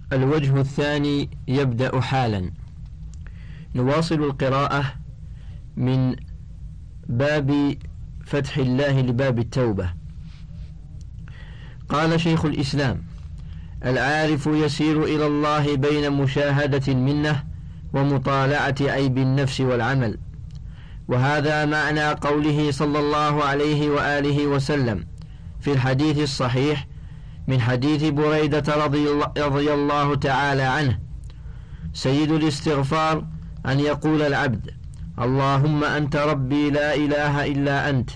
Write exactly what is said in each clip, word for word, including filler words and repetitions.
الوجه الثاني يبدأ حالا. نواصل القراءة من باب فتح الله لباب التوبة. قال شيخ الإسلام: العارف يسير إلى الله بين مشاهدة المنة ومطالعة عيب النفس والعمل، وهذا معنى قوله صلى الله عليه وآله وسلم في الحديث الصحيح من حديث بريدة رضي الله تعالى عنه: سيد الاستغفار أن يقول العبد: اللهم أنت ربي لا إله إلا أنت،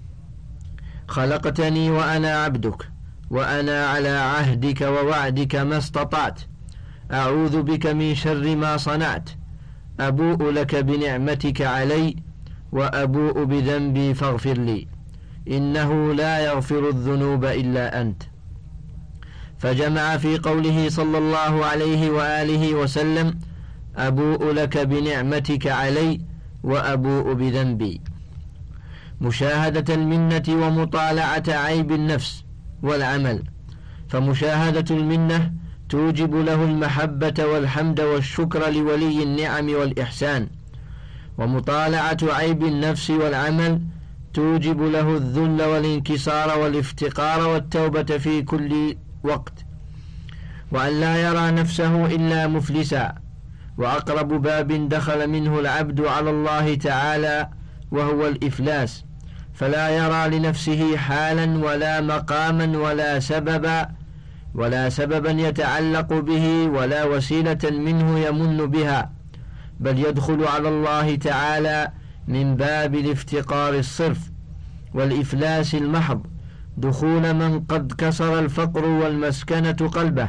خلقتني وأنا عبدك، وأنا على عهدك ووعدك ما استطعت، أعوذ بك من شر ما صنعت، أبوء لك بنعمتك علي وأبوء بذنبي فاغفر لي، إنه لا يغفر الذنوب إلا أنت. فجمع في قوله صلى الله عليه وآله وسلم: أبوء لك بنعمتك علي وأبوء بذنبي، مشاهدة المنة ومطالعة عيب النفس والعمل. فمشاهدة المنة توجب له المحبة والحمد والشكر لولي النعم والإحسان، ومطالعة عيب النفس والعمل توجب له الذل والانكسار والافتقار والتوبة في كل وقت، وأن لا يرى نفسه إلا مفلسا. وأقرب باب دخل منه العبد على الله تعالى وهو الإفلاس، فلا يرى لنفسه حالا ولا مقاما ولا سببا ولا سببا يتعلق به ولا وسيلة منه يمن بها، بل يدخل على الله تعالى من باب الافتقار الصرف والإفلاس المحض، دخول من قد كسر الفقر والمسكنة قلبه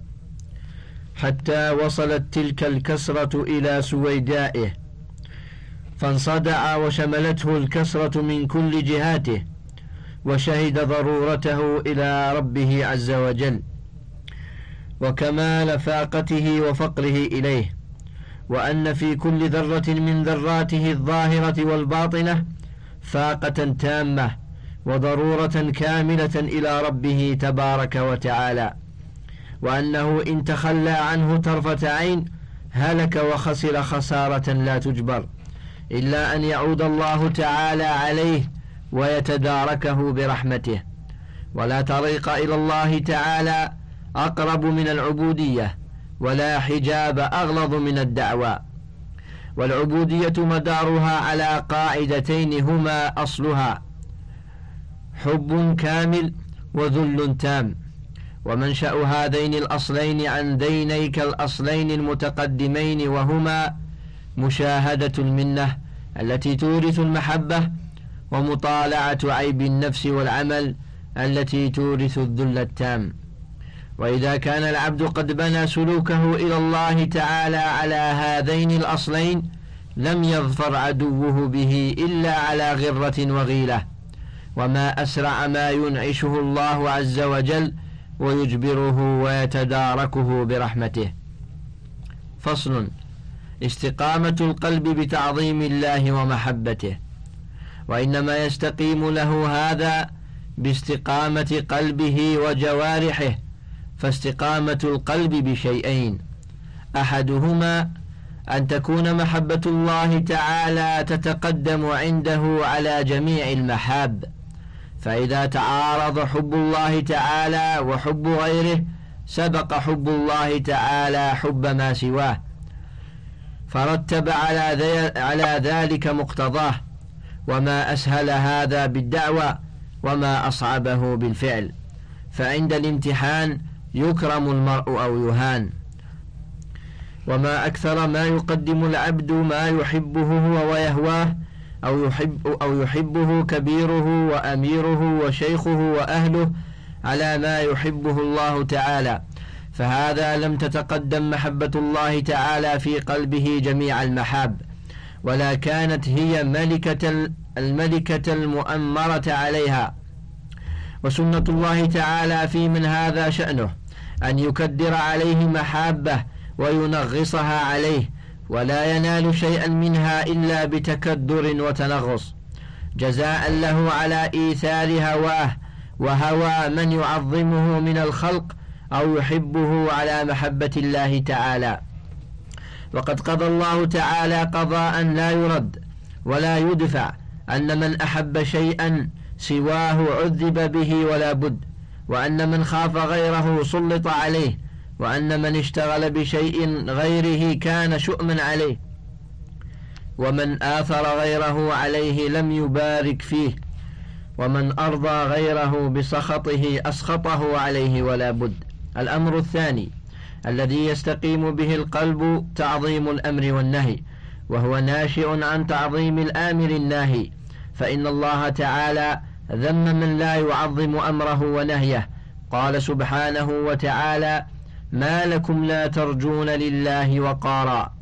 حتى وصلت تلك الكسرة إلى سويدائه، فانصدع وشملته الكسرة من كل جهاته، وشهد ضرورته إلى ربه عز وجل وكمال فاقته وفقره إليه، وأن في كل ذرة من ذراته الظاهرة والباطنة فاقة تامة وضرورة كاملة إلى ربه تبارك وتعالى، وأنه إن تخلى عنه طرفة عين هلك وخسر خسارة لا تجبر، إلا أن يعود الله تعالى عليه ويتداركه برحمته. ولا طريق إلى الله تعالى أقرب من العبودية، ولا حجاب أغلظ من الدعوى. والعبودية مدارها على قاعدتين هما أصلها حب كامل وذل تام، ومنشأ هذين الأصلين عن ذينيك الأصلين المتقدمين، وهما مشاهدة المنة التي تورث المحبة، ومطالعة عيب النفس والعمل التي تورث الذل التام. وإذا كان العبد قد بنى سلوكه إلى الله تعالى على هذين الأصلين لم يظفر عدوه به إلا على غرة وغيلة، وما أسرع ما ينعشه الله عز وجل ويجبره ويتداركه برحمته. فصل: استقامة القلب بتعظيم الله ومحبته. وإنما يستقيم له هذا باستقامة قلبه وجوارحه. فاستقامة القلب بشيئين: أحدهما أن تكون محبة الله تعالى تتقدم عنده على جميع المحاب، فإذا تعارض حب الله تعالى وحب غيره سبق حب الله تعالى حب ما سواه، فرتب على ذلك مقتضاه. وما أسهل هذا بالدعوة وما أصعبه بالفعل، فعند الامتحان يكرم المرء أو يهان. وما أكثر ما يقدم العبد ما يحبه هو ويهواه، أو, يحب أو يحبه كبيره وأميره وشيخه وأهله على ما يحبه الله تعالى، فهذا لم تتقدم محبة الله تعالى في قلبه جميع المحاب، ولا كانت هي ملكة الملكة المؤمرة عليها. وسنة الله تعالى في من هذا شأنه أن يكدر عليه محابة وينغصها عليه، ولا ينال شيئا منها إلا بتكدر وتنغص، جزاء له على إيثار هواه وهوى من يعظمه من الخلق أو يحبه على محبة الله تعالى. وقد قضى الله تعالى قضاء لا يرد ولا يدفع أن من أحب شيئا سواه عذب به ولا بد، وأن من خاف غيره سلط عليه، وأن من اشتغل بشيء غيره كان شؤما عليه، ومن آثر غيره عليه لم يبارك فيه، ومن أرضى غيره بسخطه أسخطه عليه ولا بد. الأمر الثاني الذي يستقيم به القلب تعظيم الأمر والنهي، وهو ناشئ عن تعظيم الآمر الناهي، فإن الله تعالى ذم من لا يعظم أمره ونهيه. قال سبحانه وتعالى: ما لكم لا ترجون لله وقارا.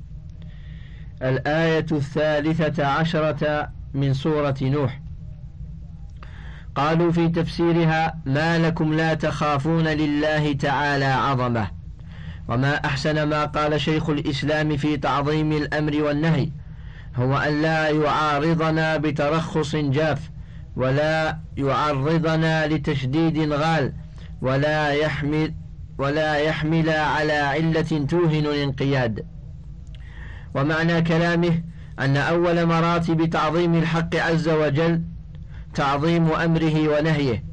الآية الثالثة عشرة من سورة نوح. قالوا في تفسيرها: ما لكم لا تخافون لله تعالى عظمه. وما أحسن ما قال شيخ الإسلام في تعظيم الأمر والنهي، هو أن لا يعارضنا بترخص جاف، ولا يعرضنا لتشديد غال، ولا يحمل ولا يحمل على علة توهن الانقياد. ومعنى كلامه أن أول مراتب تعظيم الحق عز وجل تعظيم أمره ونهيه،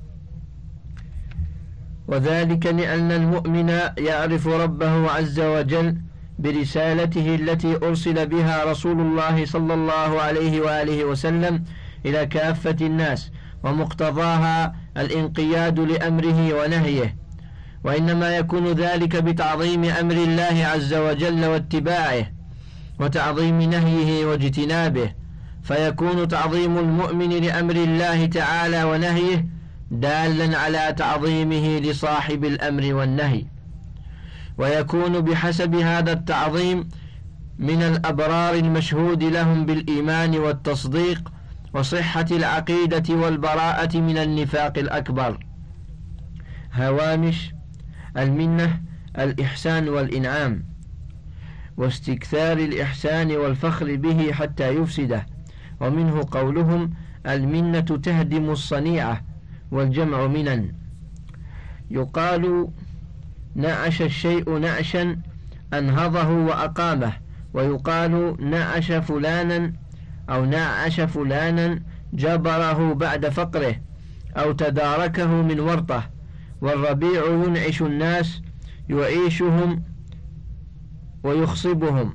وذلك لأن المؤمن يعرف ربه عز وجل برسالته التي أرسل بها رسول الله صلى الله عليه وآله وسلم إلى كافة الناس، ومقتضاها الانقياد لأمره ونهيه. وإنما يكون ذلك بتعظيم أمر الله عز وجل واتباعه، وتعظيم نهيه واجتنابه، فيكون تعظيم المؤمن لأمر الله تعالى ونهيه دالا على تعظيمه لصاحب الأمر والنهي، ويكون بحسب هذا التعظيم من الأبرار المشهود لهم بالإيمان والتصديق وصحة العقيدة والبراءة من النفاق الأكبر. هوامش: المنة الإحسان والإنعام، واستكثار الإحسان والفخر به حتى يفسده، ومنه قولهم: المنة تهدم الصنيعة، والجمع منن. يقال: نعش الشيء نعشا أنهضه وأقامه، ويقال: نعش فلانا أو نعش فلانا جبره بعد فقره، أو تداركه من ورطه. والربيع ينعش الناس، يعيشهم ويخصبهم.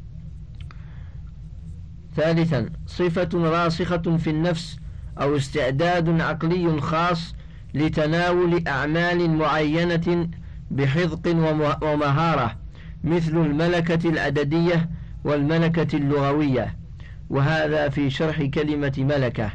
ثالثا: صفة راسخة في النفس أو استعداد عقلي خاص لتناول أعمال معينة بحذق ومهارة، مثل الملكة العددية والملكة اللغوية، وهذا في شرح كلمة ملكة.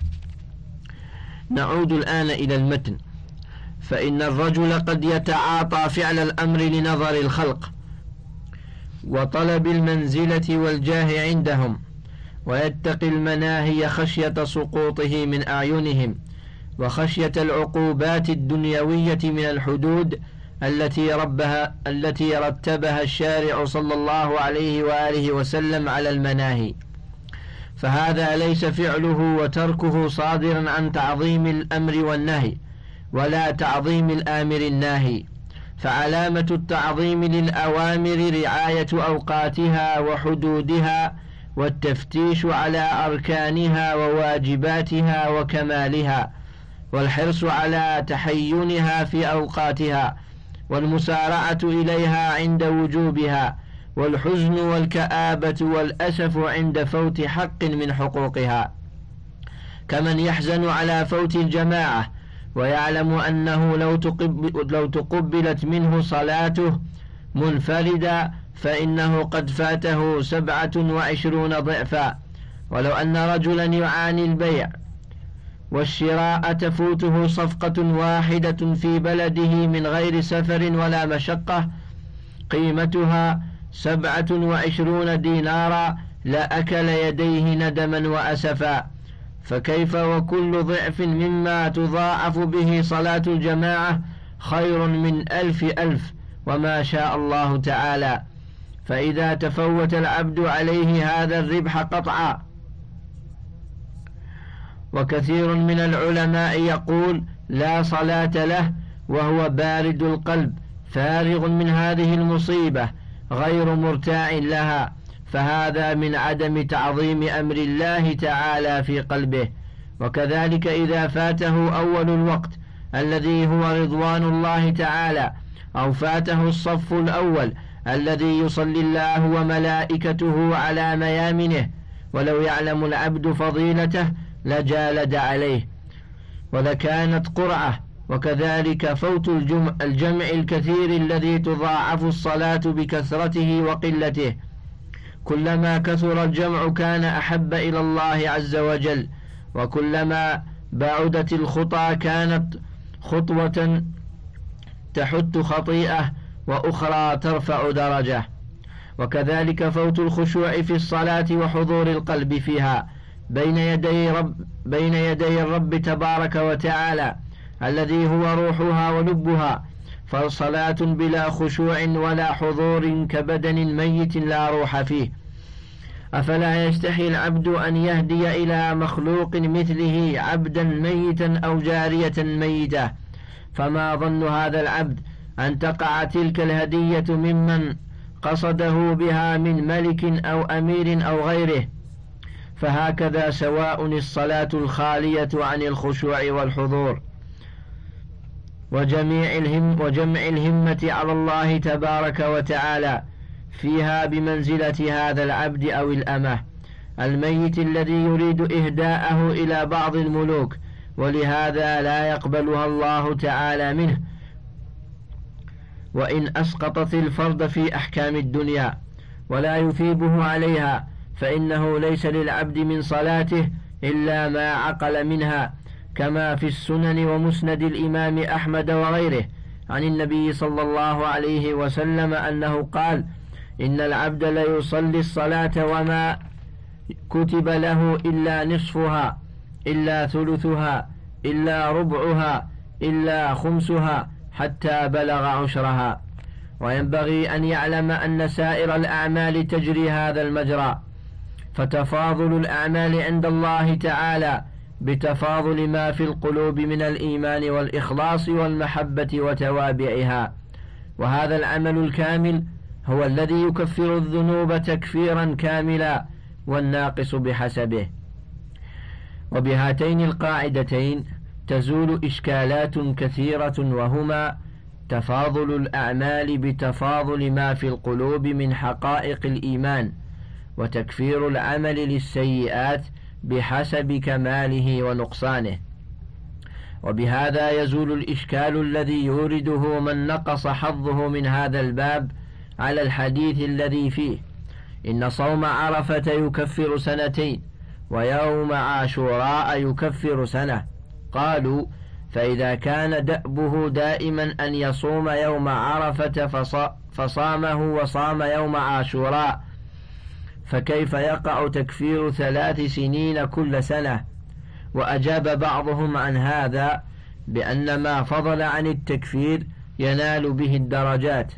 نعود الآن إلى المتن. فإن الرجل قد يتعاطى فعل الأمر لنظر الخلق وطلب المنزلة والجاه عندهم، ويتقي المناهي خشية سقوطه من أعينهم، وخشية العقوبات الدنيوية من الحدود التي ربها التي رتبها الشارع صلى الله عليه وآله وسلم على المناهي. فهذا ليس فعله وتركه صادرا عن تعظيم الأمر والنهي، ولا تعظيم الآمر الناهي. فعلامة التعظيم للأوامر رعاية أوقاتها وحدودها، والتفتيش على أركانها وواجباتها وكمالها، والحرص على تحينها في أوقاتها، والمسارعة إليها عند وجوبها، والحزن والكآبة والأسف عند فوت حق من حقوقها، كمن يحزن على فوت الجماعة ويعلم أنه لو تقبل لو تقبلت منه صلاته منفردا فإنه قد فاته سبعة وعشرون ضعفا. ولو أن رجلا يعاني البيع والشراء تفوته صفقة واحدة في بلده من غير سفر ولا مشقة قيمتها سبعة وعشرون دينارا لأكل يديه ندما وأسفا، فكيف وكل ضعف مما تضاعف به صلاة الجماعة خير من ألف ألف وما شاء الله تعالى. فإذا تفوت العبد عليه هذا الربح قطعا. وكثير من العلماء يقول لا صلاة له وهو بارد القلب فارغ من هذه المصيبة غير مرتاع لها، فهذا من عدم تعظيم أمر الله تعالى في قلبه. وكذلك إذا فاته أول الوقت الذي هو رضوان الله تعالى، أو فاته الصف الأول الذي يصلي الله وملائكته على ميامنه، ولو يعلم العبد فضيلته لجالد عليه ولكانت قرعة. وكذلك فوت الجمع, الجمع الكثير الذي تضاعف الصلاة بكثرته وقلته، كلما كثر الجمع كان أحب إلى الله عز وجل، وكلما بعدت الخطى كانت خطوة تحت خطيئة وأخرى ترفع درجة. وكذلك فوت الخشوع في الصلاة وحضور القلب فيها بين يدي رب بين يدي الرب تبارك وتعالى الذي هو روحها ولبها، فالصلاة بلا خشوع ولا حضور كبدن ميت لا روح فيه. أفلا يستحي العبد أن يهدي إلى مخلوق مثله عبدا ميتا أو جارية ميتة؟ فما ظن هذا العبد أن تقع تلك الهدية ممن قصده بها من ملك أو أمير أو غيره؟ فهكذا سواء الصلاة الخالية عن الخشوع والحضور وجميع الهم وجمع الهمة على الله تبارك وتعالى فيها بمنزلة هذا العبد أو الأمة الميت الذي يريد إهداءه إلى بعض الملوك، ولهذا لا يقبلها الله تعالى منه، وإن أسقطت الفرد في أحكام الدنيا ولا يثيبه عليها، فإنه ليس للعبد من صلاته إلا ما عقل منها، كما في السنن ومسند الإمام أحمد وغيره عن النبي صلى الله عليه وسلم أنه قال: إن العبد ليصلي الصلاة وما كتب له إلا نصفها، إلا ثلثها، إلا ربعها، إلا خمسها، حتى بلغ عشرها. وينبغي أن يعلم أن سائر الأعمال تجري هذا المجرى، فتفاضل الأعمال عند الله تعالى بتفاضل ما في القلوب من الإيمان والإخلاص والمحبة وتوابعها، وهذا العمل الكامل هو الذي يكفر الذنوب تكفيرا كاملا، والناقص بحسبه. وبهاتين القاعدتين تزول إشكالات كثيرة، وهما تفاضل الأعمال بتفاضل ما في القلوب من حقائق الإيمان، وتكفير العمل للسيئات بحسب كماله ونقصانه. وبهذا يزول الإشكال الذي يورده من نقص حظه من هذا الباب على الحديث الذي فيه إن صوم عرفة يكفر سنتين ويوم عاشوراء يكفر سنة. قالوا: فإذا كان دأبه دائما أن يصوم يوم عرفة فصامه وصام يوم عاشوراء، فكيف يقع تكفير ثلاث سنين كل سنة؟ وأجاب بعضهم عن هذا بأن ما فضل عن التكفير ينال به الدرجات.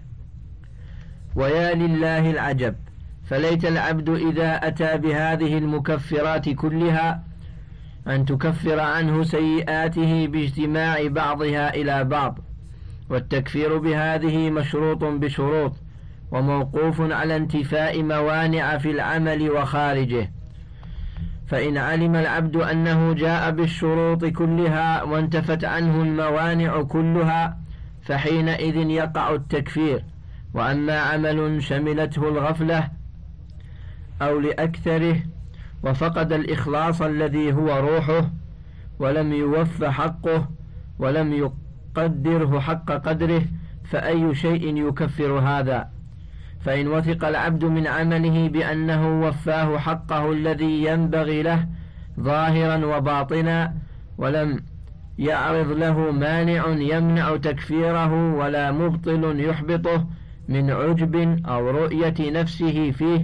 ويا لله العجب، فليت العبد إذا أتى بهذه المكفرات كلها أن تكفر عنه سيئاته باجتماع بعضها إلى بعض. والتكفير بهذه مشروط بشروط، وموقوف على انتفاء موانع في العمل وخارجه. فإن علم العبد أنه جاء بالشروط كلها وانتفت عنه الموانع كلها فحينئذ يقع التكفير. وأما عمل شملته الغفلة أو لأكثره وفقد الإخلاص الذي هو روحه ولم يوف حقه ولم يقدره حق قدره، فأي شيء يكفر هذا؟ فإن وثق العبد من عمله بأنه وفاه حقه الذي ينبغي له ظاهرا وباطنا، ولم يعرض له مانع يمنع تكفيره ولا مبطل يحبطه من عجب أو رؤية نفسه فيه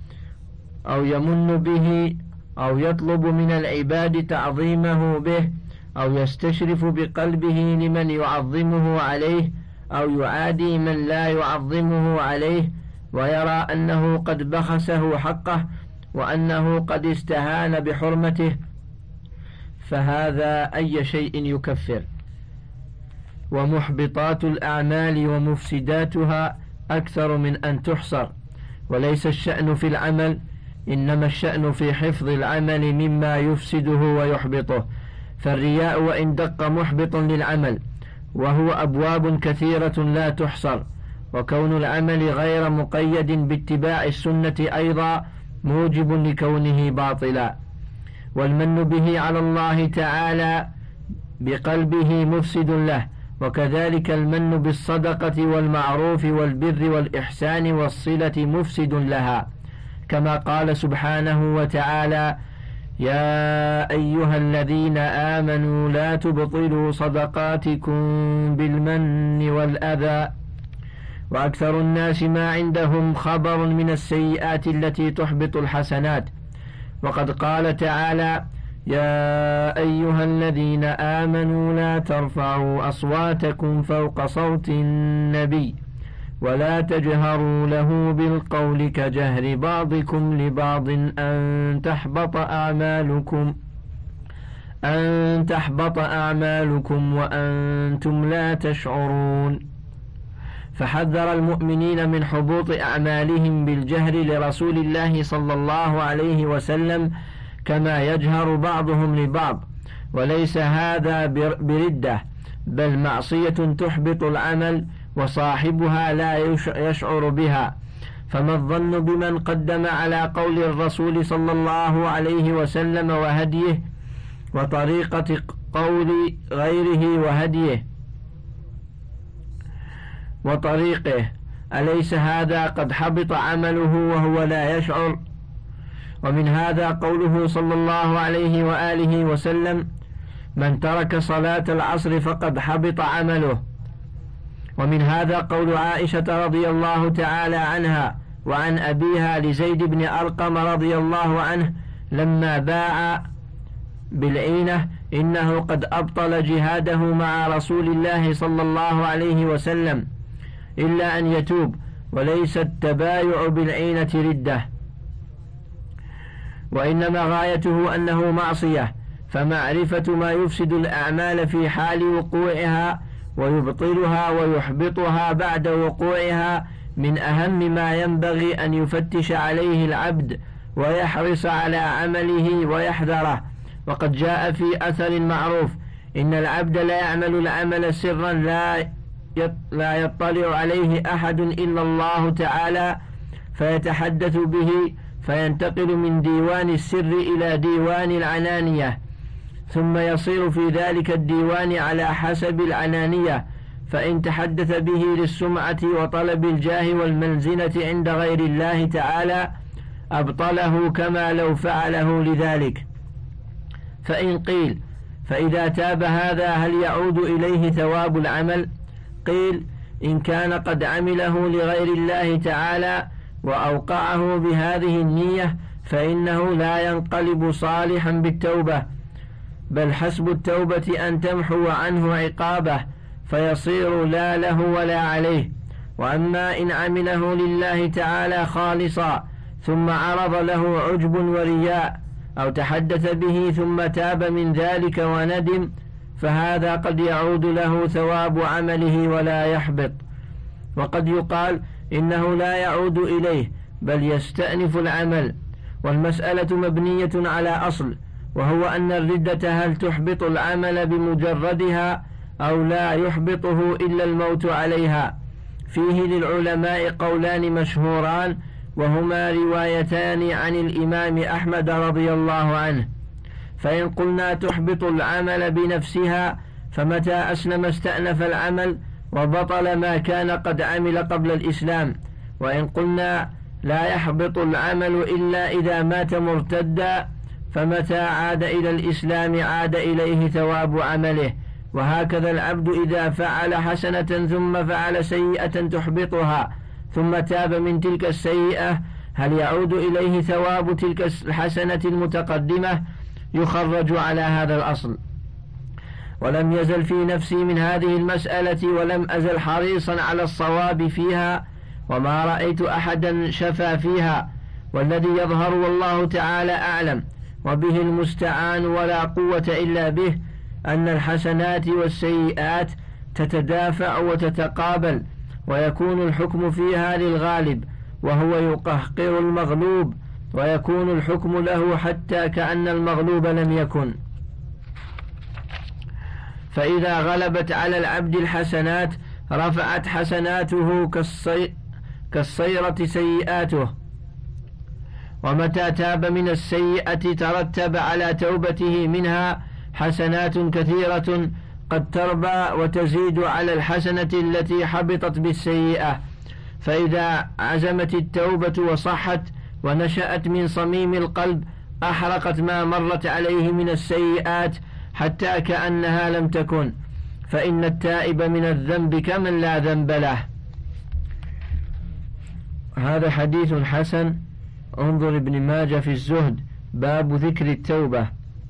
أو يمن به أو يطلب من العباد تعظيمه به أو يستشرف بقلبه لمن يعظمه عليه أو يعادي من لا يعظمه عليه، ويرى أنه قد بخسه حقه وأنه قد استهان بحرمته، فهذا أي شيء يكفر. ومحبطات الأعمال ومفسداتها أكثر من أن تحصر، وليس الشأن في العمل، إنما الشأن في حفظ العمل مما يفسده ويحبطه. فالرياء وإن دق محبط للعمل، وهو أبواب كثيرة لا تحصر، وكون العمل غير مقيد باتباع السنة أيضا موجب لكونه باطلا. والمن به على الله تعالى بقلبه مفسد له، وكذلك المن بالصدقة والمعروف والبر والإحسان والصلة مفسد لها، كما قال سبحانه وتعالى: يا أيها الذين آمنوا لا تبطلوا صدقاتكم بالمن والأذى. وأكثر الناس ما عندهم خبر من السيئات التي تحبط الحسنات، وقد قال تعالى: يا أيها الذين آمنوا لا ترفعوا أصواتكم فوق صوت النبي ولا تجهروا له بالقول كجهر بعضكم لبعض أن تحبط أعمالكم أن تحبط أعمالكم وأنتم لا تشعرون. فحذر المؤمنين من حبوط أعمالهم بالجهر لرسول الله صلى الله عليه وسلم كما يجهر بعضهم لبعض، وليس هذا بردة، بل معصية تحبط العمل وصاحبها لا يشعر بها. فما الظن بمن قدم على قول الرسول صلى الله عليه وسلم وهديه وطريقة قول غيره وهديه وطريقه؟ أليس هذا قد حبط عمله وهو لا يشعر؟ ومن هذا قوله صلى الله عليه وآله وسلم: من ترك صلاة العصر فقد حبط عمله. ومن هذا قول عائشة رضي الله تعالى عنها وعن أبيها لزيد بن أرقم رضي الله عنه لما باع بالعينة: إنه قد أبطل جهاده مع رسول الله صلى الله عليه وسلم إلا أن يتوب، وليس التبايع بالعينة ردة، وإنما غايته أنه معصية. فمعرفة ما يفسد الأعمال في حال وقوعها ويبطلها ويحبطها بعد وقوعها من أهم ما ينبغي أن يفتش عليه العبد ويحرص على عمله ويحذره. وقد جاء في أثر معروف: إن العبد لا يعمل العمل سرا لا لا يطلع عليه أحد إلا الله تعالى، فيتحدث به فينتقل من ديوان السر إلى ديوان العنانية، ثم يصير في ذلك الديوان على حسب العنانية، فإن تحدث به للسمعة وطلب الجاه والمنزلة عند غير الله تعالى أبطله كما لو فعله لذلك. فإن قيل: فإذا تاب هذا هل يعود إليه ثواب العمل؟ قيل: إن كان قد عمله لغير الله تعالى وأوقعه بهذه النية فإنه لا ينقلب صالحا بالتوبة، بل حسب التوبة أن تمحو عنه عقابه فيصير لا له ولا عليه. وأما إن عمله لله تعالى خالصا ثم عرض له عجب ورياء أو تحدث به ثم تاب من ذلك وندم، فهذا قد يعود له ثواب عمله ولا يحبط. وقد يقال إنه لا يعود إليه بل يستأنف العمل. والمسألة مبنية على أصل، وهو أن الردة هل تحبط العمل بمجردها أو لا يحبطه إلا الموت عليها. فيه للعلماء قولان مشهوران، وهما روايتان عن الإمام أحمد رضي الله عنه. فإن قلنا تحبط العمل بنفسها، فمتى أسلم استأنف العمل وبطل ما كان قد عمل قبل الإسلام. وإن قلنا لا يحبط العمل إلا إذا مات مرتدا، فمتى عاد إلى الإسلام عاد إليه ثواب عمله. وهكذا العبد إذا فعل حسنة ثم فعل سيئة تحبطها ثم تاب من تلك السيئة، هل يعود إليه ثواب تلك الحسنة المتقدمة؟ يخرج على هذا الأصل. ولم يزل في نفسي من هذه المسألة ولم أزل حريصا على الصواب فيها، وما رأيت أحدا شفى فيها، والذي يظهر والله تعالى أعلم وبه المستعان ولا قوة إلا به، أن الحسنات والسيئات تتدافع وتتقابل، ويكون الحكم فيها للغالب وهو يقهقر المغلوب، ويكون الحكم له حتى كأن المغلوب لم يكن. فإذا غلبت على العبد الحسنات رفعت حسناته كالصي... كالصيرة سيئاته، ومتى تاب من السيئة ترتب على توبته منها حسنات كثيرة قد تربى وتزيد على الحسنة التي حبطت بالسيئة. فإذا عزمت التوبة وصحت ونشأت من صميم القلب أحرقت ما مرت عليه من السيئات حتى كأنها لم تكن، فإن التائب من الذنب كمن لا ذنب له. هذا حديث حسن. انظر ابن ماجه في الزهد باب ذكر التوبة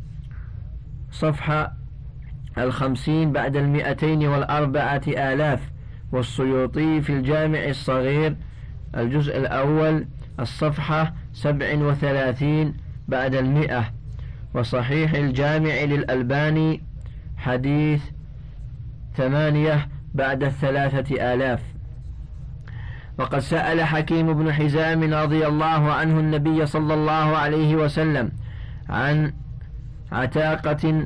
صفحة الخمسين بعد المئتين والأربعة آلاف، والسيوطي في الجامع الصغير الجزء الأول الصفحة سبع وثلاثين بعد المئة، وصحيح الجامع للألباني حديث ثمانية بعد الثلاثة آلاف. وقد سأل حكيم بن حزام رضي الله عنه النبي صلى الله عليه وسلم عن عتاقة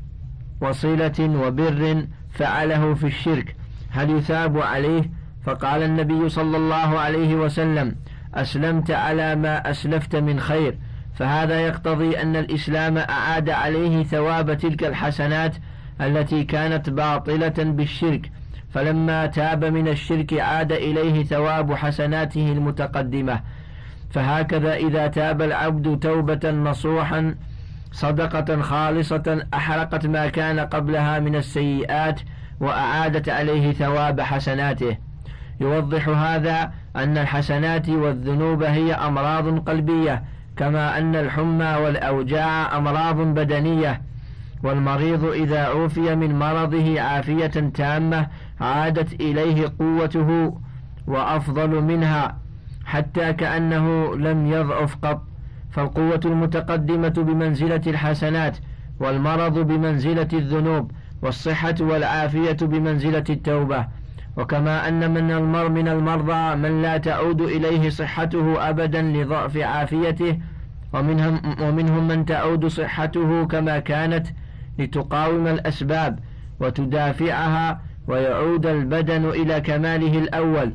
وصلة وبر فعله في الشرك هل يثاب عليه؟ فقال النبي صلى الله عليه وسلم: أسلمت على ما أسلفت من خير. فهذا يقتضي أن الإسلام أعاد عليه ثواب تلك الحسنات التي كانت باطلة بالشرك، فلما تاب من الشرك عاد إليه ثواب حسناته المتقدمة. فهكذا إذا تاب العبد توبة نصوحا صدقة خالصة أحرقت ما كان قبلها من السيئات وأعادت عليه ثواب حسناته. يوضح هذا أن الحسنات والذنوب هي أمراض قلبية، كما أن الحمى والأوجاع أمراض بدنية، والمريض إذا عوفي من مرضه عافية تامة عادت إليه قوته وأفضل منها حتى كأنه لم يضعف قط. فالقوة المتقدمة بمنزلة الحسنات، والمرض بمنزلة الذنوب، والصحة والعافية بمنزلة التوبة. وكما أن من المر من المرضى من لا تعود إليه صحته أبدا لضعف عافيته، ومنهم, ومنهم من تعود صحته كما كانت لتقاوم الأسباب وتدافعها ويعود البدن إلى كماله الأول،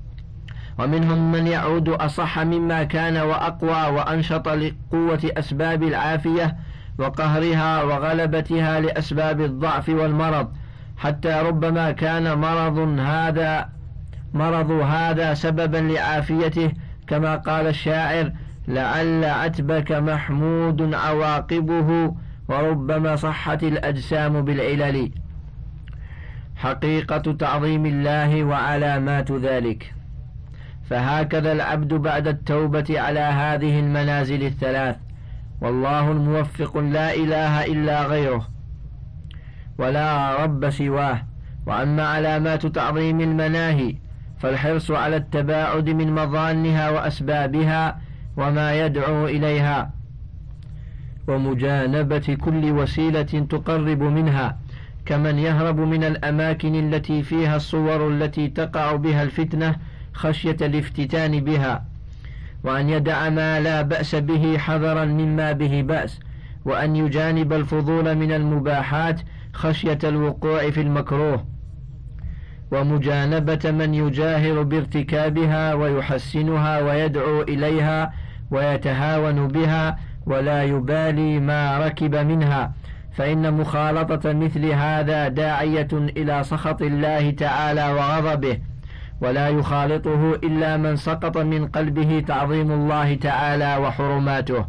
ومنهم من يعود أصح مما كان وأقوى وأنشط لقوة أسباب العافية وقهرها وغلبتها لأسباب الضعف والمرض، حتى ربما كان مرض هذا مرض هذا سببا لعافيته، كما قال الشاعر: لعل عتبك محمود عواقبه وربما صحت الأجسام بالعلل. حقيقة تعظيم الله وعلامات ذلك. فهكذا العبد بعد التوبة على هذه المنازل الثلاث، والله الموفق لا إله إلا غيره ولا رب سواه. وأما علامات تعظيم المناهي فالحرص على التباعد من مظانها وأسبابها وما يدعو إليها، ومجانبة كل وسيلة تقرب منها، كمن يهرب من الأماكن التي فيها الصور التي تقع بها الفتنة خشية الافتتان بها، وأن يدع ما لا بأس به حذرا مما به بأس، وأن يجانب الفضول من المباحات خشية الوقوع في المكروه، ومجانبة من يجاهر بارتكابها ويحسنها ويدعو إليها ويتهاون بها ولا يبالي ما ركب منها، فإن مخالطة مثل هذا داعية إلى سخط الله تعالى وغضبه، ولا يخالطه إلا من سقط من قلبه تعظيم الله تعالى وحرماته.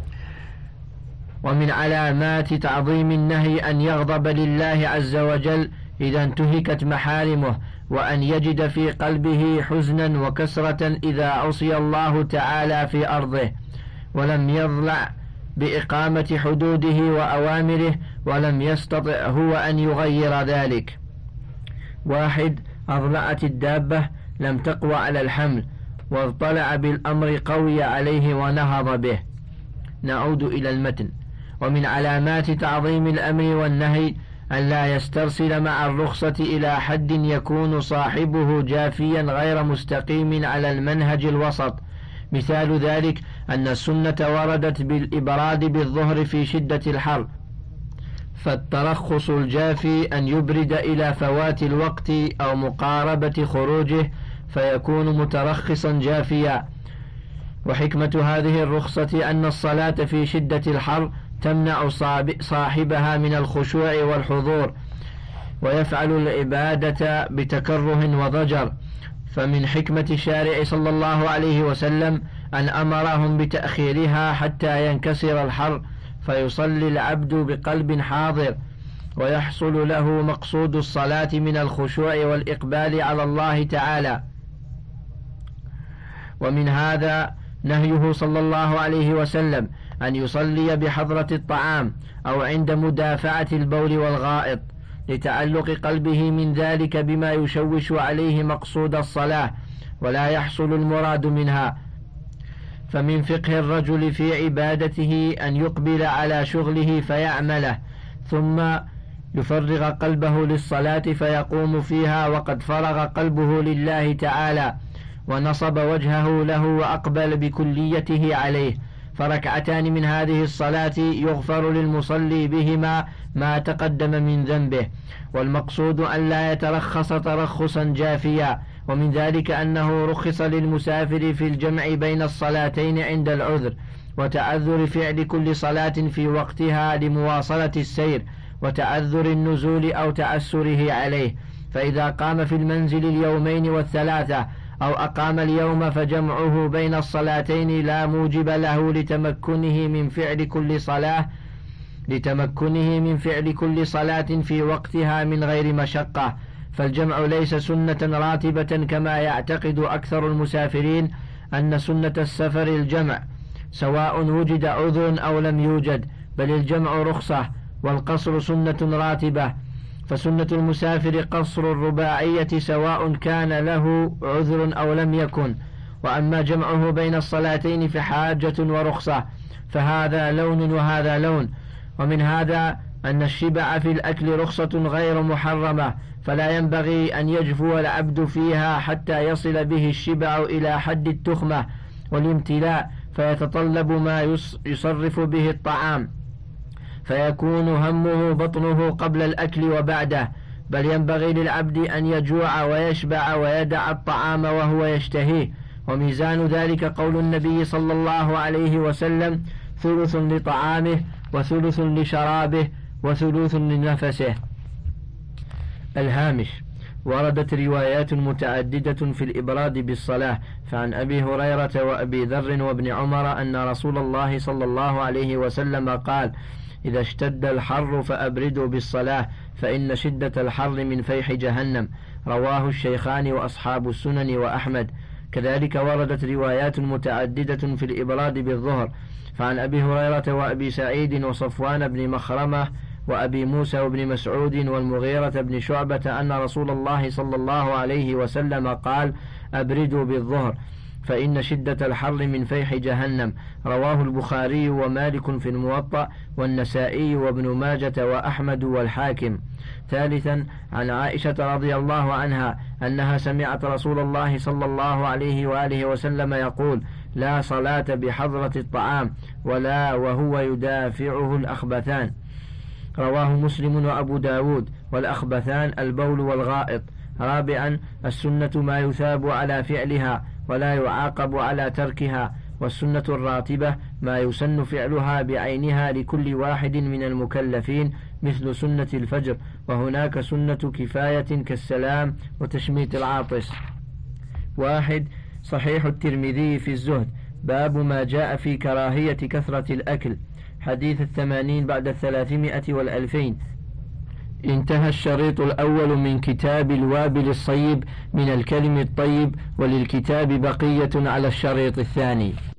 ومن علامات تعظيم النهي أن يغضب لله عز وجل إذا انتهكت محارمه، وأن يجد في قلبه حزنا وكسرة إذا عصي الله تعالى في أرضه ولم يضلع بإقامة حدوده وأوامره، ولم يستطع هو أن يغير ذلك. واحد: أضلعت الدابة لم تقوى على الحمل واضطلع بالأمر قوي عليه ونهض به. نعود إلى المتن. ومن علامات تعظيم الأمر والنهي أن لا يسترسل مع الرخصة إلى حد يكون صاحبه جافيا غير مستقيم على المنهج الوسط. مثال ذلك أن السنة وردت بالإبراد بالظهر في شدة الحر، فالترخص الجافي أن يبرد إلى فوات الوقت أو مقاربة خروجه فيكون مترخصا جافيا. وحكمة هذه الرخصة أن الصلاة في شدة الحر تمنع صاحبها من الخشوع والحضور، ويفعل العبادة بتكره وضجر. فمن حكمة الشارع صلى الله عليه وسلم أن أمرهم بتأخيرها حتى ينكسر الحر، فيصلي العبد بقلب حاضر، ويحصل له مقصود الصلاة من الخشوع والإقبال على الله تعالى. ومن هذا نهيه صلى الله عليه وسلم أن يصلي بحضرة الطعام أو عند مدافعة البول والغائط، لتعلق قلبه من ذلك بما يشوش عليه مقصود الصلاة ولا يحصل المراد منها. فمن فقه الرجل في عبادته أن يقبل على شغله فيعمله، ثم يفرغ قلبه للصلاة فيقوم فيها وقد فرغ قلبه لله تعالى، ونصب وجهه له وأقبل بكليته عليه. فركعتان من هذه الصلاة يغفر للمصلي بهما ما تقدم من ذنبه. والمقصود أن لا يترخص ترخصا جافيا. ومن ذلك أنه رخص للمسافر في الجمع بين الصلاتين عند العذر، وتعذر فعل كل صلاة في وقتها لمواصلة السير، وتعذر النزول أو تعسره عليه. فإذا قام في المنزل اليومين والثلاثة أو أقام اليوم فجمعه بين الصلاتين لا موجب له لتمكنه من فعل كل صلاة لتمكنه من فعل كل صلاة في وقتها من غير مشقة. فالجمع ليس سنة راتبة كما يعتقد أكثر المسافرين أن سنة السفر الجمع، سواء وجد عذر أو لم يوجد، بل الجمع رخصة، والقصر سنة راتبة. فسنة المسافر قصر الرباعية سواء كان له عذر أو لم يكن. وأما جمعه بين الصلاتين فحاجة ورخصة، فهذا لون وهذا لون. ومن هذا أن الشبع في الأكل رخصة غير محرمة، فلا ينبغي أن يجفو العبد فيها حتى يصل به الشبع إلى حد التخمة والامتلاء، فيتطلب ما يصرف به الطعام، فيكون همه بطنه قبل الأكل وبعده. بل ينبغي للعبد أن يجوع ويشبع ويدع الطعام وهو يشتهيه. وميزان ذلك قول النبي صلى الله عليه وسلم: ثلث لطعامه وثلث لشرابه وثلث لنفسه. الهامش: وردت روايات متعددة في الإبراد بالصلاة، فعن أبي هريرة وأبي ذر وابن عمر أن رسول الله صلى الله عليه وسلم قال: إذا اشتد الحر فأبردوا بالصلاة فإن شدة الحر من فيح جهنم. رواه الشيخان وأصحاب السنن وأحمد. كذلك وردت روايات متعددة في الإبراد بالظهر، فعن أبي هريرة وأبي سعيد وصفوان بن مخرمة وأبي موسى وابن مسعود والمغيرة بن شعبة أن رسول الله صلى الله عليه وسلم قال: أبردوا بالظهر فإن شدة الحر من فيح جهنم. رواه البخاري ومالك في الموطأ والنسائي وابن ماجة وأحمد والحاكم. ثالثا، عن عائشة رضي الله عنها أنها سمعت رسول الله صلى الله عليه وآله وسلم يقول: لا صلاة بحضرة الطعام ولا وهو يدافعه الأخبثان. رواه مسلم وأبو داود. والأخبثان البول والغائط. رابعا، السنة ما يثاب على فعلها ولا يعاقب على تركها، والسنة الراتبة ما يسن فعلها بعينها لكل واحد من المكلفين، مثل سنة الفجر، وهناك سنة كفاية كالسلام وتشميت العاطس. واحد، صحيح الترمذي في الزهد، باب ما جاء في كراهية كثرة الأكل، حديث الثمانين بعد الثلاثمائة والألفين. انتهى الشريط الأول من كتاب الوابل الصيب من الكلم الطيب، وللكتاب بقية على الشريط الثاني.